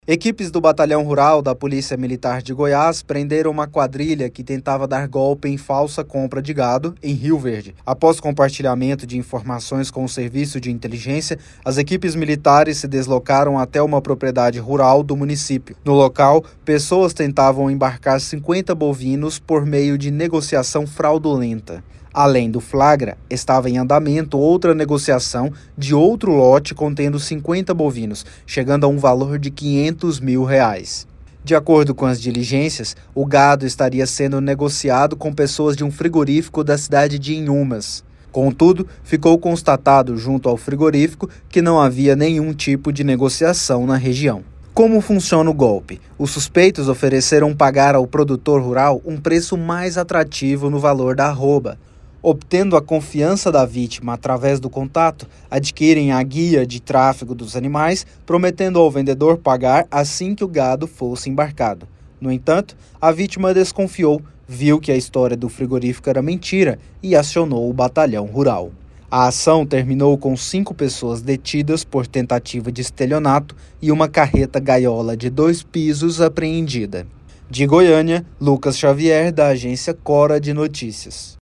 Equipes do Batalhão Rural da Polícia Militar de Goiás prenderam uma quadrilha que tentava dar golpe em falsa compra de gado em Rio Verde. Após compartilhamento de informações com o Serviço de Inteligência, as equipes militares se deslocaram até uma propriedade rural do município. No local, pessoas tentavam embarcar 50 bovinos por meio de negociação fraudulenta. Além do flagra, estava em andamento outra negociação de outro lote contendo 50 bovinos, chegando a um valor de R$500 mil. De acordo com as diligências, o gado estaria sendo negociado com pessoas de um frigorífico da cidade de Inhumas. Contudo, ficou constatado junto ao frigorífico que não havia nenhum tipo de negociação na região. Como funciona o golpe? Os suspeitos ofereceram pagar ao produtor rural um preço mais atrativo no valor da arroba. Obtendo a confiança da vítima através do contato, adquirem a guia de tráfego dos animais, prometendo ao vendedor pagar assim que o gado fosse embarcado. No entanto, a vítima desconfiou, viu que a história do frigorífico era mentira e acionou o batalhão rural. A ação terminou com 5 pessoas detidas por tentativa de estelionato e uma carreta gaiola de 2 pisos apreendida. De Goiânia, Lucas Xavier, da agência Cora de Notícias.